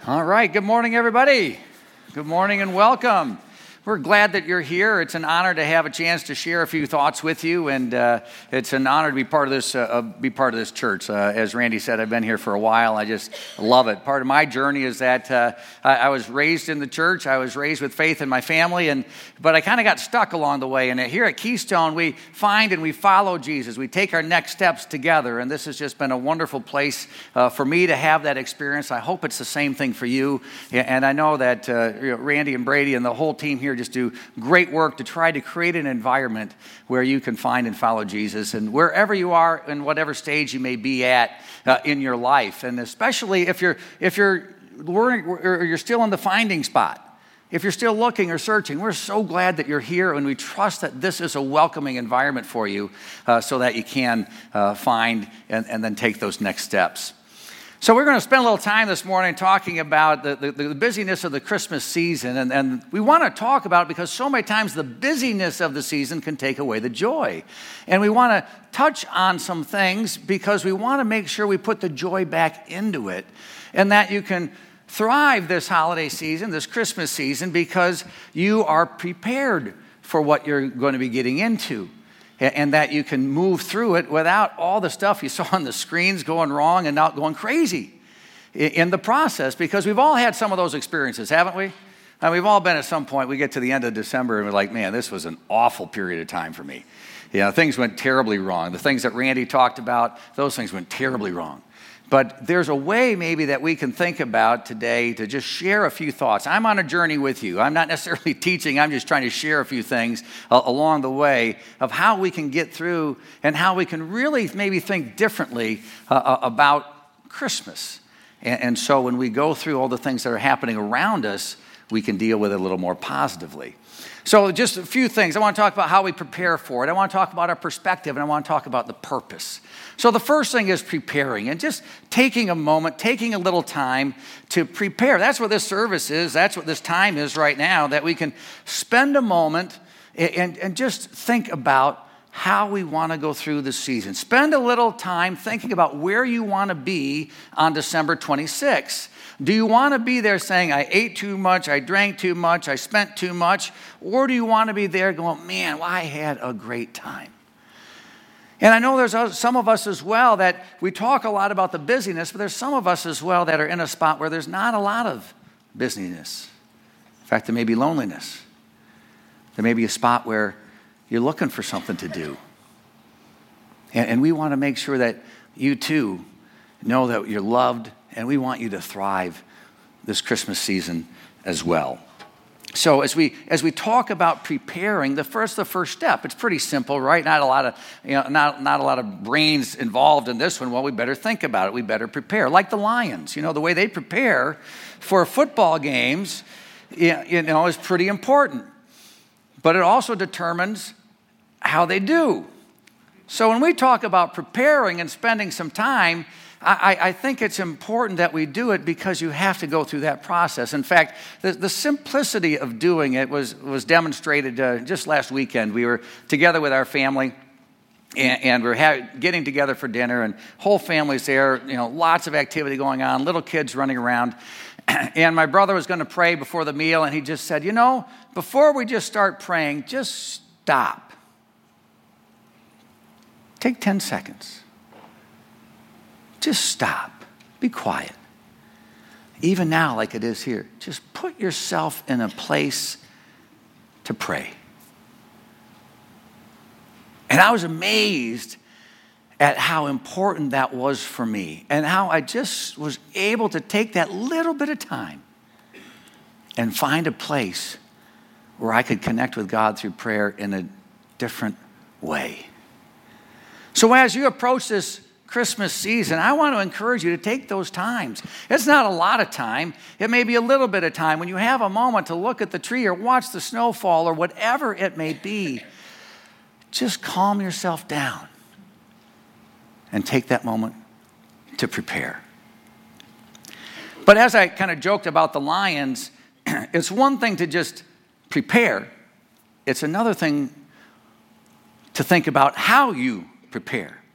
All right, good morning, everybody. Good morning and welcome. We're glad that you're here. It's an honor to have a chance to share a few thoughts with you, and it's an honor to be part of this church. As Randy said, I've been here for a while. I just love it. Part of my journey is that I was raised in the church. I was raised with faith in my family, but I kind of got stuck along the way. And here at Keystone, we find and we follow Jesus. We take our next steps together, and this has just been a wonderful place for me to have that experience. I hope it's the same thing for you. And I know that Randy and Brady and the whole team here just do great work to try to create an environment where you can find and follow Jesus, and wherever you are in whatever stage you may be at in your life, and especially if you're learning or you're still in the finding spot, if you're still looking or searching, we're so glad that you're here, and we trust that this is a welcoming environment for you so that you can find and then take those next steps. So we're going to spend a little time this morning talking about the busyness of the Christmas season, and we want to talk about it because so many times the busyness of the season can take away the joy. And we want to touch on some things because we want to make sure we put the joy back into it, and that you can thrive this holiday season, this Christmas season, because you are prepared for what you're going to be getting into. And that you can move through it without all the stuff you saw on the screens going wrong and not going crazy in the process, because we've all had some of those experiences, haven't we? And we've all been at some point, we get to the end of December and we're like, man, this was an awful period of time for me. Things went terribly wrong. The things that Randy talked about, those things went terribly wrong. But there's a way maybe that we can think about today to just share a few thoughts. I'm on a journey with you. I'm not necessarily teaching. I'm just trying to share a few things along the way of how we can get through and how we can really maybe think differently about Christmas. And so when we go through all the things that are happening around us, we can deal with it a little more positively. So just a few things. I want to talk about how we prepare for it. I want to talk about our perspective, and I want to talk about the purpose. So the first thing is preparing, and just taking a moment, taking a little time to prepare. That's what this service is. That's what this time is right now, that we can spend a moment and just think about how we want to go through the season. Spend a little time thinking about where you want to be on December 26th. Do you want to be there saying, I ate too much, I drank too much, I spent too much? Or do you want to be there going, man, well, I had a great time? And I know there's some of us as well that we talk a lot about the busyness, but there's some of us as well that are in a spot where there's not a lot of busyness. In fact, there may be loneliness. There may be a spot where you're looking for something to do. And we want to make sure that you too know that you're loved, and we want you to thrive this Christmas season as well. So as we talk about preparing, the first step, it's pretty simple, right? Not a lot of brains involved in this one. Well, we better think about it. We better prepare. Like the Lions, the way they prepare for football games, is pretty important. But it also determines how they do. So when we talk about preparing and spending some time, I think it's important that we do it because you have to go through that process. In fact, the simplicity of doing it was demonstrated just last weekend. We were together with our family, and we're getting together for dinner, and whole family's there, lots of activity going on, little kids running around. And my brother was going to pray before the meal, and he just said, before we just start praying, just stop. Take 10 seconds. Just stop. Be quiet. Even now, like it is here, just put yourself in a place to pray. And I was amazed at how important that was for me, and how I just was able to take that little bit of time and find a place where I could connect with God through prayer in a different way. So as you approach this Christmas season, I want to encourage you to take those times. It's not a lot of time. It may be a little bit of time. When you have a moment to look at the tree or watch the snow fall or whatever it may be, just calm yourself down and take that moment to prepare. But as I kind of joked about the Lions, it's one thing to just prepare. It's another thing to think about how you prepare.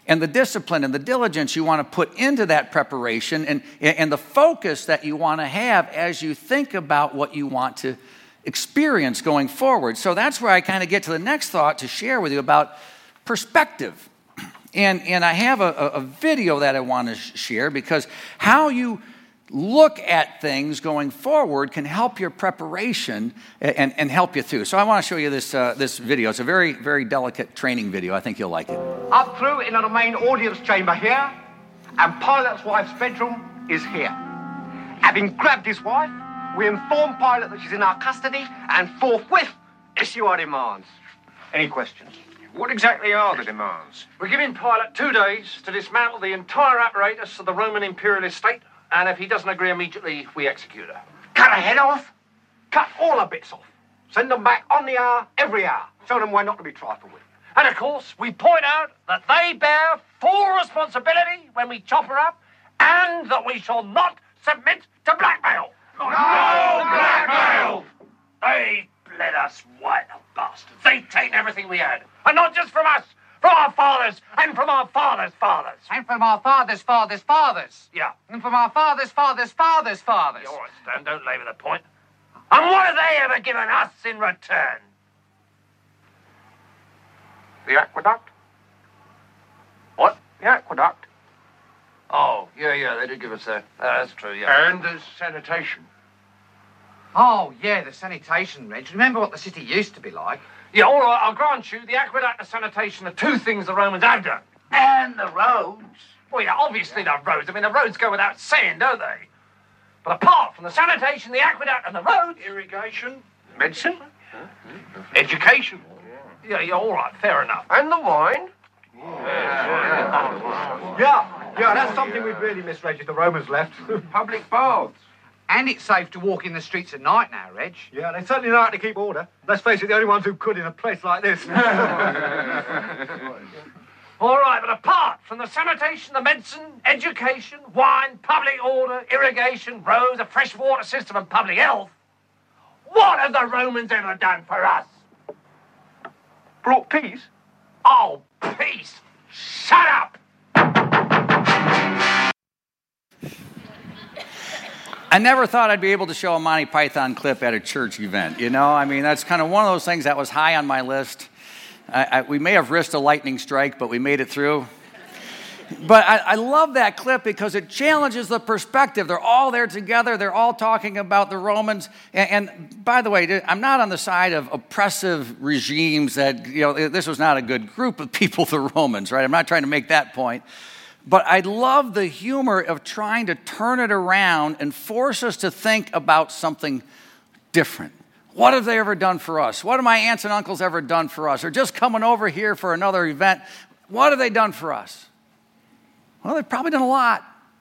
and the discipline and the diligence you want to put into that preparation and the focus that you want to have as you think about what you want to experience going forward. So that's where I kind of get to the next thought to share with you about perspective. And I have a video that I want to share because how you look at things going forward can help your preparation and help you through. So I want to show you this video. It's a very, very delicate training video. I think you'll like it. Up through into the main audience chamber here, and Pilot's wife's bedroom is here. Having grabbed his wife, we inform Pilot that she's in our custody and forthwith issue our demands. Any questions? What exactly are the demands? We're giving Pilate 2 days to dismantle the entire apparatus of the Roman imperial state, and if he doesn't agree immediately, we execute her. Cut her head off, cut all the bits off, send them back on the hour, every hour, show them why not to be trifled with. And of course, we point out that they bear full responsibility when we chop her up, and that we shall not submit to blackmail. No blackmail! They bled us white, the bastards. They've taken everything we had. And not just from us, from our fathers, and from our fathers' fathers. And from our fathers' fathers' fathers. Yeah. And from our fathers' fathers' fathers' fathers. All right, Stan, don't labour the point. And what have they ever given us in return? The aqueduct? What? The aqueduct. Oh, yeah, they did give us that. That's true, yeah. And the sanitation. Oh, yeah, the sanitation, Reg. Remember what the city used to be like? Yeah, all right, I'll grant you, the aqueduct and sanitation are 2 things the Romans have done. And the roads. Well, yeah, obviously the roads. I mean, the roads go without saying, don't they? But apart from the sanitation, the aqueduct and the roads... Irrigation. Medicine. Education. Yeah, all right, fair enough. And the wine. Yeah, that's something we'd really missed, Reg, if the Romans left. Public baths. And it's safe to walk in the streets at night now, Reg. Yeah, they certainly know how to keep order. Let's face it, the only ones who could in a place like this. All right, but apart from the sanitation, the medicine, education, wine, public order, irrigation, roads, a fresh water system and public health, what have the Romans ever done for us? Brought peace. Oh, peace! Shut up! I never thought I'd be able to show a Monty Python clip at a church event, you know? I mean, that's kind of one of those things that was high on my list. We may have risked a lightning strike, but we made it through. But I love that clip because it challenges the perspective. They're all there together. They're all talking about the Romans. And by the way, I'm not on the side of oppressive regimes that, you know, this was not a good group of people, the Romans, right? I'm not trying to make that point. But I love the humor of trying to turn it around and force us to think about something different. What have they ever done for us? What have my aunts and uncles ever done for us? Or just coming over here for another event, what have they done for us? Well, they've probably done a lot.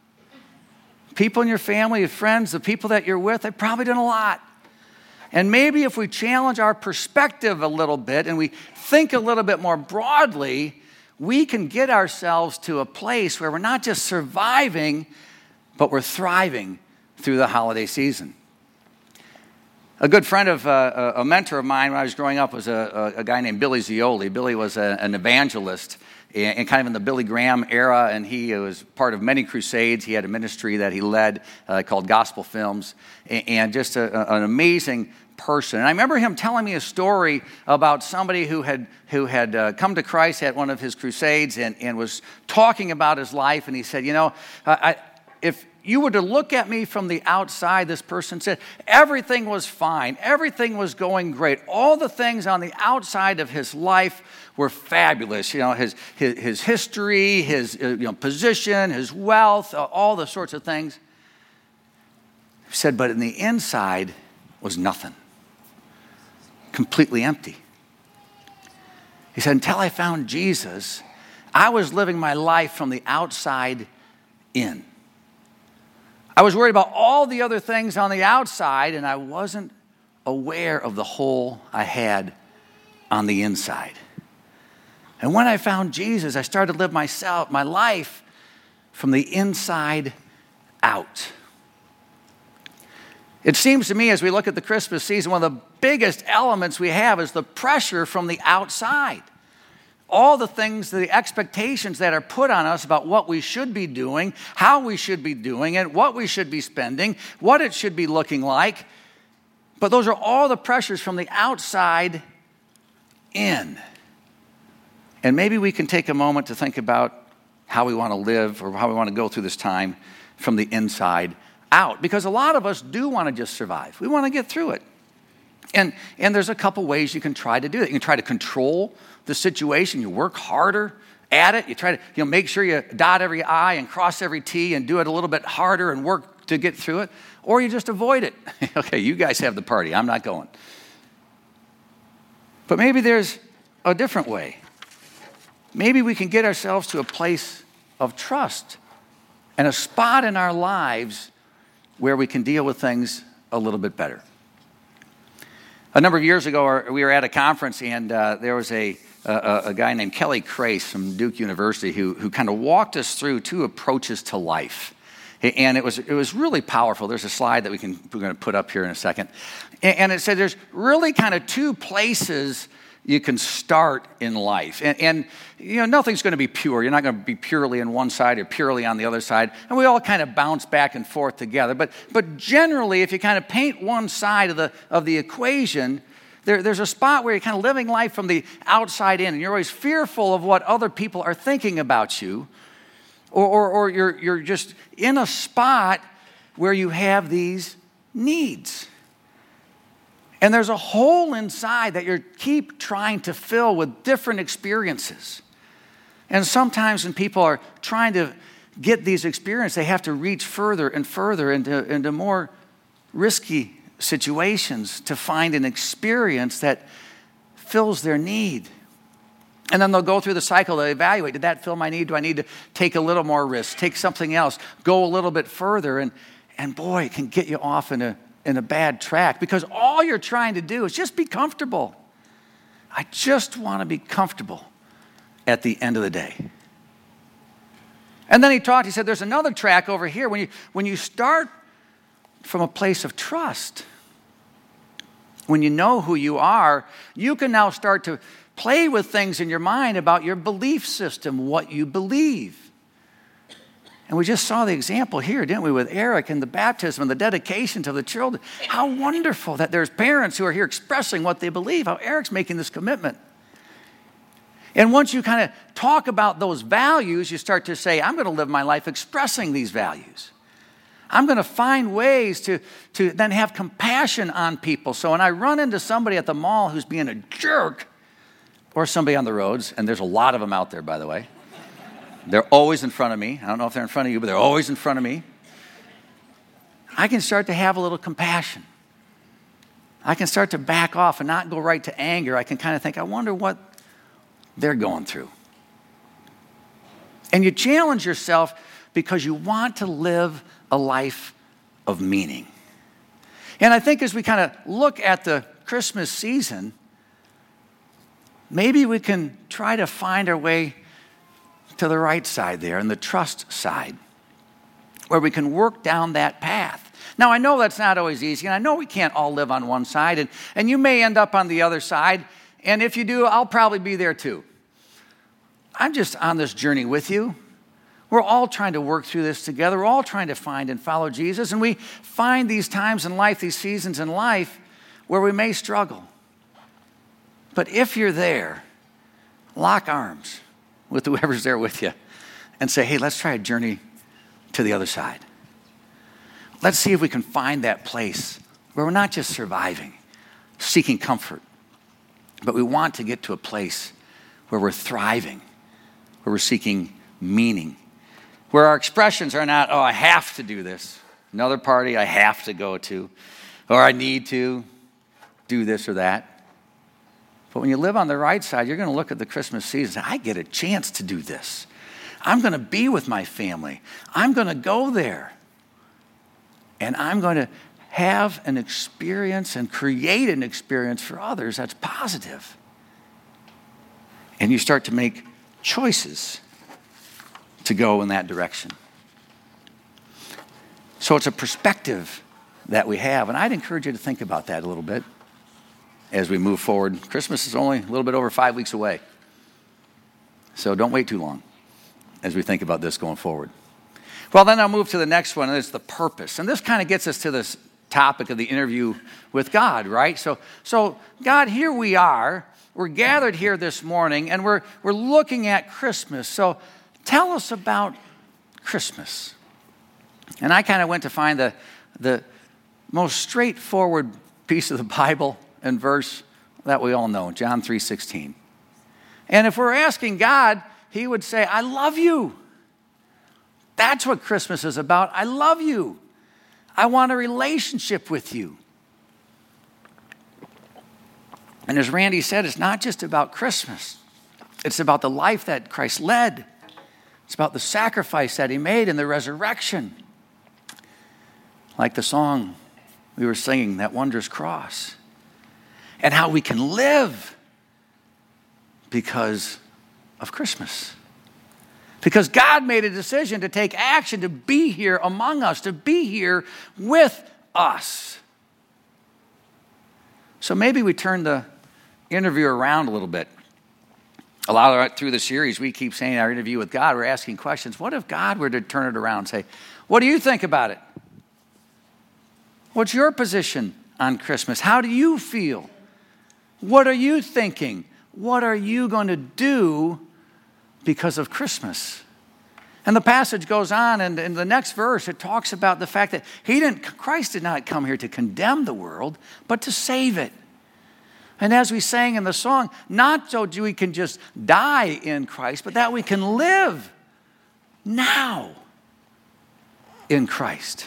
People in your family, your friends, the people that you're with, they've probably done a lot. And maybe if we challenge our perspective a little bit and we think a little bit more broadly, we can get ourselves to a place where we're not just surviving, but we're thriving through the holiday season. A good friend of a mentor of mine when I was growing up was a guy named Billy Zioli. Billy was an evangelist and kind of in the Billy Graham era, and he was part of many crusades. He had a ministry that he led called Gospel Films, and just an amazing person. And I remember him telling me a story about somebody who had come to Christ at one of his crusades and was talking about his life, and he said, you know, if you were to look at me from the outside, this person said, everything was fine. Everything was going great. All the things on the outside of his life were fabulous. You know, his history, his position, his wealth, all the sorts of things. He said, but in the inside was nothing. Completely empty. He said, until I found Jesus, I was living my life from the outside in. I was worried about all the other things on the outside, and I wasn't aware of the hole I had on the inside. And when I found Jesus, I started to live my life from the inside out. It seems to me as we look at the Christmas season, one of the biggest elements we have is the pressure from the outside. all the things, the expectations that are put on us about what we should be doing, how we should be doing it, what we should be spending, what it should be looking like. But those are all the pressures from the outside in. And maybe we can take a moment to think about how we want to live or how we want to go through this time from the inside out. Because a lot of us do want to just survive. We want to get through it. And there's a couple ways you can try to do it. You can try to control the situation. You work harder at it. You try to make sure you dot every I and cross every T and do it a little bit harder and work to get through it. Or you just avoid it. Okay, you guys have the party. I'm not going. But maybe there's a different way. Maybe we can get ourselves to a place of trust and a spot in our lives where we can deal with things a little bit better. A number of years ago, we were at a conference, and there was a guy named Kelly Crace from Duke University who kind of walked us through two approaches to life. And it was really powerful. There's a slide that we're going to put up here in a second. And it said there's really kind of two places you can start in life. And nothing's going to be pure. You're not going to be purely on one side or purely on the other side. And we all kind of bounce back and forth together. But generally, if you kind of paint one side of the equation, there's a spot where you're kind of living life from the outside in. And you're always fearful of what other people are thinking about you. Or you're just in a spot where you have these needs. And there's a hole inside that you keep trying to fill with different experiences. And sometimes when people are trying to get these experiences, they have to reach further and further into more risky situations to find an experience that fills their need. And then they'll go through the cycle, they evaluate, did that fill my need? Do I need to take a little more risk, take something else, go a little bit further? And boy, it can get you off in a bad track because all you're trying to do is just be comfortable. I just want to be comfortable at the end of the day. And then he said, there's another track over here. When you start from a place of trust, when you know who you are, you can now start to play with things in your mind about your belief system, what you believe. And we just saw the example here, didn't we, with Eric and the baptism and the dedication to the children. How wonderful that there's parents who are here expressing what they believe, how Eric's making this commitment. And once you kind of talk about those values, you start to say, I'm going to live my life expressing these values. I'm going to find ways to then have compassion on people. So when I run into somebody at the mall who's being a jerk, or somebody on the roads, and there's a lot of them out there, by the way. They're always in front of me. I don't know if they're in front of you, but they're always in front of me. I can start to have a little compassion. I can start to back off and not go right to anger. I can kind of think, I wonder what they're going through. And you challenge yourself because you want to live a life of meaning. And I think as we kind of look at the Christmas season, maybe we can try to find our way to the right side there, and the trust side, where we can work down that path. Now, I know that's not always easy, and I know we can't all live on one side, and you may end up on the other side, and if you do, I'll probably be there too. I'm just on this journey with you. We're all trying to work through this together. We're all trying to find and follow Jesus, and we find these times in life, these seasons in life, where we may struggle. But if you're there, lock arms with whoever's there with you and say, hey, let's try a journey to the other side. Let's see if we can find that place where we're not just surviving, seeking comfort, but we want to get to a place where we're thriving, where we're seeking meaning, where our expressions are not, oh, I have to do this, another party I have to go to, or I need to do this or that. But when you live on the right side, you're going to look at the Christmas season and say, I get a chance to do this. I'm going to be with my family. I'm going to go there. And I'm going to have an experience and create an experience for others that's positive. And you start to make choices to go in that direction. So it's a perspective that we have. And I'd encourage you to think about that a little bit as we move forward. Christmas is only a little bit over 5 weeks away. So don't wait too long as we think about this going forward. Well, then I'll move to the next one, and it's the purpose. And this kind of gets us to this topic of the interview with God, right? So God, here we are. We're gathered here this morning, and we're looking at Christmas. So tell us about Christmas. And I kind of went to find the most straightforward piece of the Bible and verse that we all know, John 3:16. And if we're asking God, he would say, I love you. That's what Christmas is about. I love you. I want a relationship with you. And as Randy said, it's not just about Christmas. It's about the life that Christ led. It's about the sacrifice that he made and the resurrection. Like the song we were singing, That Wondrous Cross. And how we can live because of Christmas. Because God made a decision to take action, to be here among us, to be here with us. So maybe we turn the interview around a little bit. A lot of through the series, we keep saying our interview with God, we're asking questions. What if God were to turn it around and say, what do you think about it? What's your position on Christmas? How do you feel? What are you thinking? What are you going to do because of Christmas? And the passage goes on, and in the next verse, it talks about the fact that Christ did not come here to condemn the world, but to save it. And as we sang in the song, not so we can just die in Christ, but that we can live now in Christ.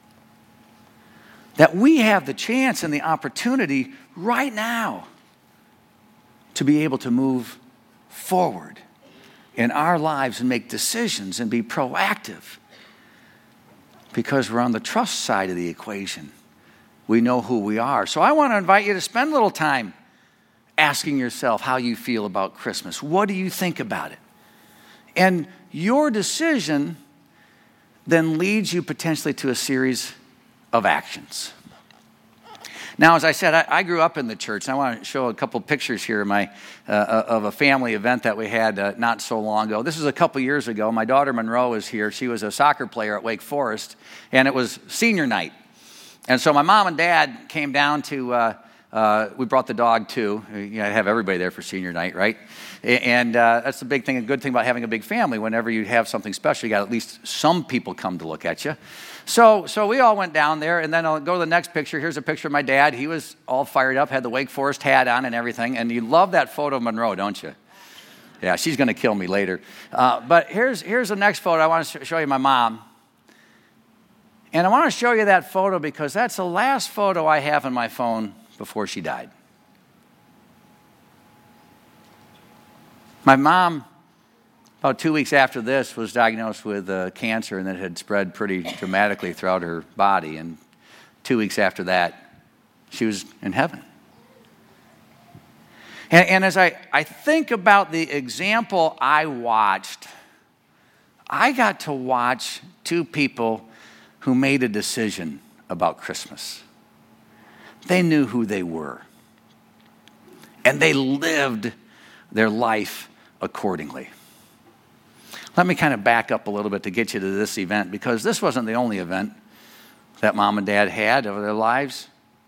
That we have the chance and the opportunity right now to be able to move forward in our lives and make decisions and be proactive because we're on the trust side of the equation. We know who we are. So I want to invite you to spend a little time asking yourself how you feel about Christmas. What do you think about it? And your decision then leads you potentially to a series of actions. Now, as I said, I grew up in the church, and I want to show a couple pictures here of a family event that we had not so long ago. This is a couple years ago. My daughter Monroe was here. She was a soccer player at Wake Forest, and it was senior night. And so my mom and dad came down to, we brought the dog too. You have everybody there for senior night, right? And that's the big thing, a good thing about having a big family. Whenever you have something special, you got at least some people come to look at you. So we all went down there, and then I'll go to the next picture. Here's a picture of my dad. He was all fired up, had the Wake Forest hat on and everything. And you love that photo of Monroe, don't you? Yeah, she's going to kill me later. But here's the next photo. I want to show you my mom. And I want to show you that photo because that's the last photo I have on my phone before she died. My mom, about 2 weeks after this, was diagnosed with cancer, and it had spread pretty dramatically throughout her body. And 2 weeks after that, she was in heaven. And as I think about the example I watched, I got to watch two people who made a decision about Christmas. They knew who they were. And they lived their life accordingly. Let me kind of back up a little bit to get you to this event, because this wasn't the only event that mom and dad had over their lives.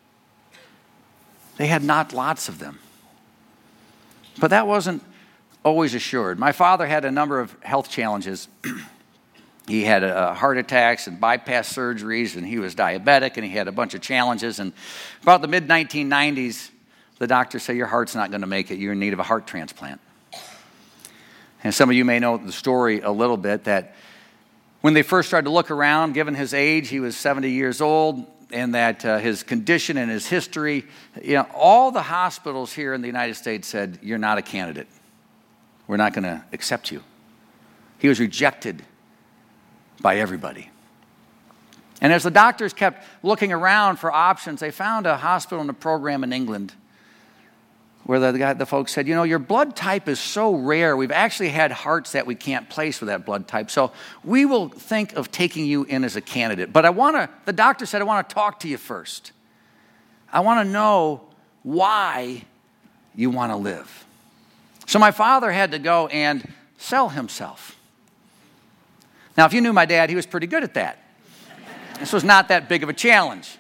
They had not lots of them. But that wasn't always assured. My father had a number of health challenges. He had heart attacks and bypass surgeries, and he was diabetic, and he had a bunch of challenges. And about the mid-1990s, the doctors say, your heart's not going to make it. You're in need of a heart transplant. And some of you may know the story a little bit, that when they first started to look around, given his age, he was 70 years old, and that his condition and his history, all the hospitals here in the United States said, you're not a candidate. We're not going to accept you. He was rejected by everybody. And as the doctors kept looking around for options, they found a hospital and a program in England where the folks said, your blood type is so rare. We've actually had hearts that we can't place with that blood type. So we will think of taking you in as a candidate. But the doctor said, I want to talk to you first. I want to know why you want to live. So my father had to go and sell himself. Now, if you knew my dad, he was pretty good at that. This was not that big of a challenge.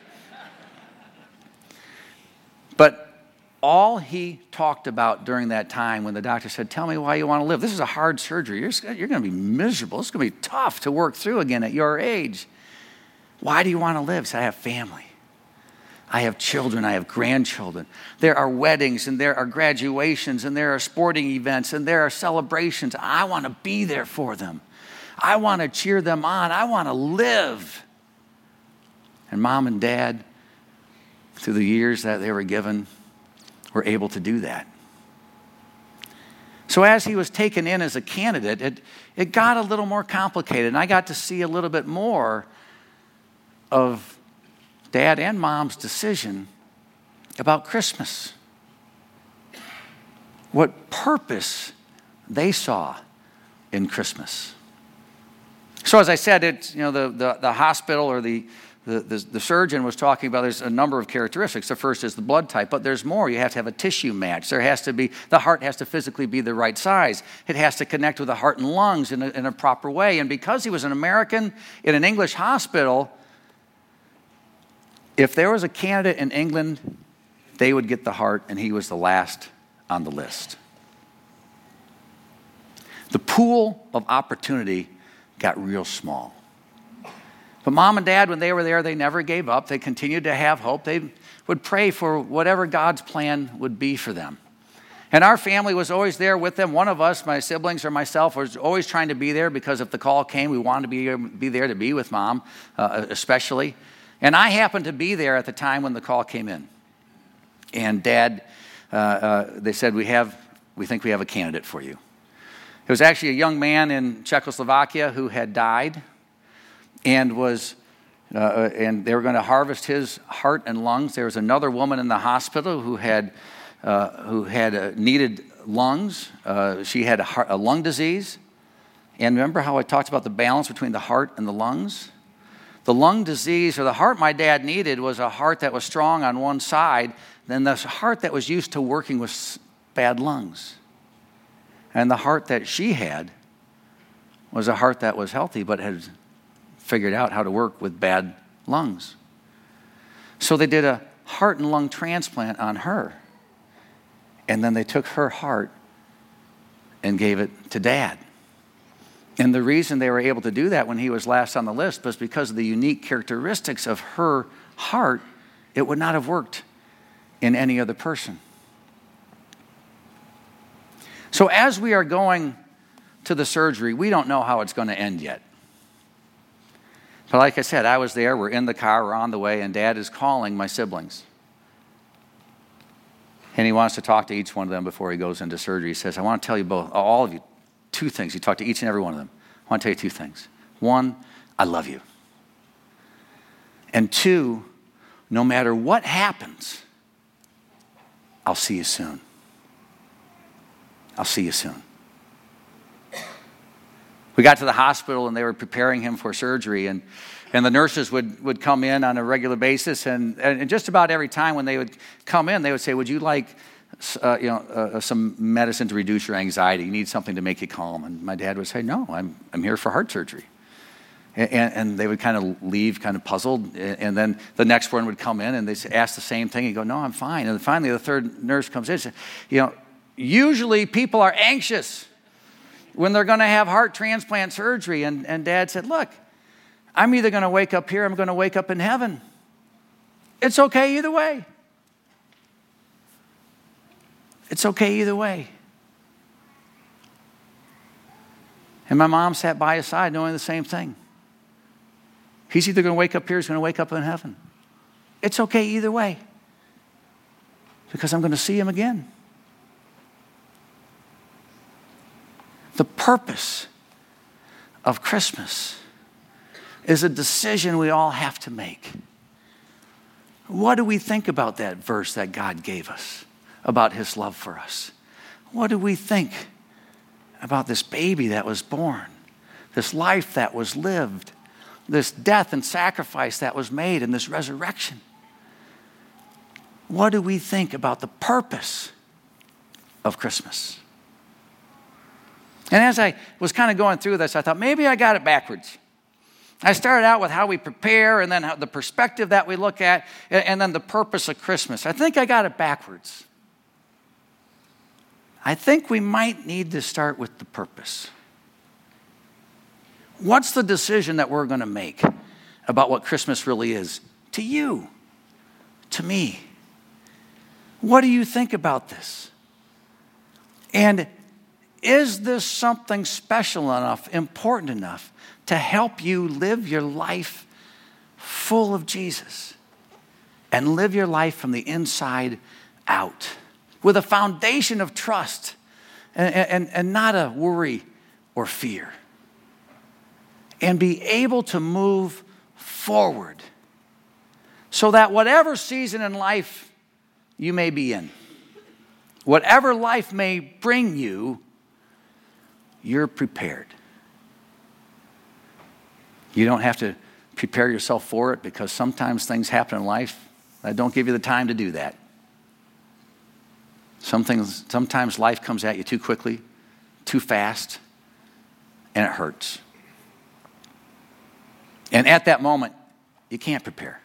But all he talked about during that time when the doctor said, tell me why you want to live. This is a hard surgery. You're going to be miserable. It's going to be tough to work through again at your age. Why do you want to live? He said, I have family. I have children. I have grandchildren. There are weddings and there are graduations and there are sporting events and there are celebrations. I want to be there for them. I want to cheer them on. I want to live. And mom and dad, through the years that they were given, were able to do that. So as he was taken in as a candidate, it got a little more complicated. And I got to see a little bit more of Dad and Mom's decision about Christmas. What purpose they saw in Christmas. So as I said, it's, the hospital or the surgeon was talking about there's a number of characteristics. The first is the blood type, but there's more. You have to have a tissue match. The heart has to physically be the right size. It has to connect with the heart and lungs in a proper way. And because he was an American in an English hospital, if there was a candidate in England, they would get the heart, and he was the last on the list. The pool of opportunity got real small. But Mom and Dad, when they were there, they never gave up. They continued to have hope. They would pray for whatever God's plan would be for them. And our family was always there with them. One of us, my siblings or myself, was always trying to be there because if the call came, we wanted to be there to be with Mom, especially. And I happened to be there at the time when the call came in. And Dad, they said, we think we have a candidate for you. It was actually a young man in Czechoslovakia who had died and and they were going to harvest his heart and lungs. There was another woman in the hospital who had needed lungs. She had a lung disease. And remember how I talked about the balance between the heart and the lungs? The lung disease or the heart my dad needed was a heart that was strong on one side, then the heart that was used to working with bad lungs. And the heart that she had was a heart that was healthy but had figured out how to work with bad lungs. So they did a heart and lung transplant on her. And then they took her heart and gave it to Dad. And the reason they were able to do that when he was last on the list was because of the unique characteristics of her heart. It would not have worked in any other person. So as we are going to the surgery, we don't know how it's going to end yet. But like I said, I was there, we're in the car, we're on the way, and Dad is calling my siblings. And he wants to talk to each one of them before he goes into surgery. He says, I want to tell you both, all of you, two things. He talked to each and every one of them. I want to tell you two things. One, I love you. And two, no matter what happens, I'll see you soon. I'll see you soon. We got to the hospital and they were preparing him for surgery, and the nurses would come in on a regular basis, and just about every time when they would come in, they would say, would you like some medicine to reduce your anxiety? You need something to make you calm. And my dad would say, no, I'm here for heart surgery. And they would kind of leave kind of puzzled, and then the next one would come in and they ask the same thing. He'd go, no, I'm fine. And finally the third nurse comes in and says, usually people are anxious when they're going to have heart transplant surgery. And Dad said, look, I'm either going to wake up here, I'm going to wake up in heaven. It's okay either way. It's okay either way. And my mom sat by his side knowing the same thing. He's either going to wake up here, he's going to wake up in heaven. It's okay either way. Because I'm going to see him again. The purpose of Christmas is a decision we all have to make. What do we think about that verse that God gave us about his love for us? What do we think about this baby that was born, this life that was lived, this death and sacrifice that was made, and this resurrection? What do we think about the purpose of Christmas? And as I was kind of going through this, I thought, maybe I got it backwards. I started out with how we prepare and then the perspective that we look at and then the purpose of Christmas. I think I got it backwards. I think we might need to start with the purpose. What's the decision that we're going to make about what Christmas really is? To you, to me. What do you think about this? And is this something special enough, important enough to help you live your life full of Jesus and live your life from the inside out with a foundation of trust and not a worry or fear, and be able to move forward so that whatever season in life you may be in, whatever life may bring you, you're prepared. You don't have to prepare yourself for it because sometimes things happen in life that don't give you the time to do that. Sometimes life comes at you too quickly, too fast, and it hurts. And at that moment, you can't prepare.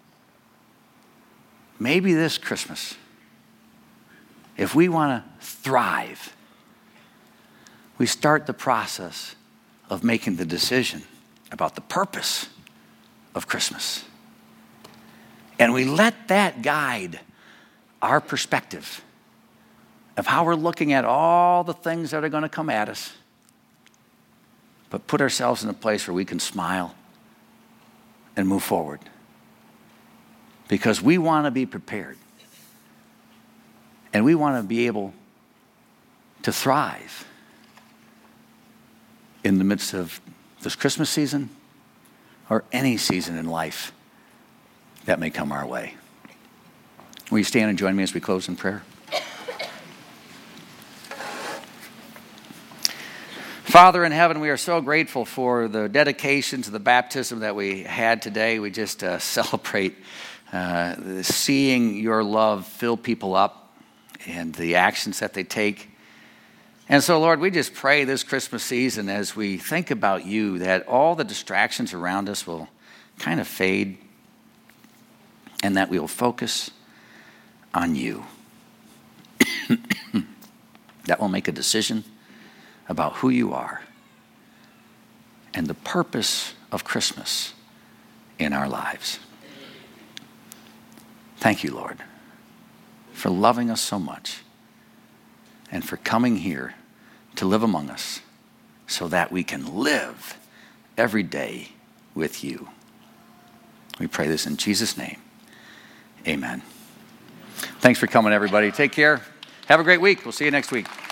Maybe this Christmas, if we want to thrive, we start the process of making the decision about the purpose of Christmas. And we let that guide our perspective of how we're looking at all the things that are going to come at us, but put ourselves in a place where we can smile and move forward. Because we want to be prepared. And we want to be able to thrive in the midst of this Christmas season or any season in life that may come our way. Will you stand and join me as we close in prayer? Father in heaven, we are so grateful for the dedication to the baptism that we had today. We just celebrate seeing your love fill people up and the actions that they take. And so, Lord, we just pray this Christmas season as we think about you that all the distractions around us will kind of fade and that we will focus on you. That we'll make a decision about who you are and the purpose of Christmas in our lives. Thank you, Lord, for loving us so much and for coming here to live among us so that we can live every day with you. We pray this in Jesus' name. Amen. Thanks for coming, everybody. Take care. Have a great week. We'll see you next week.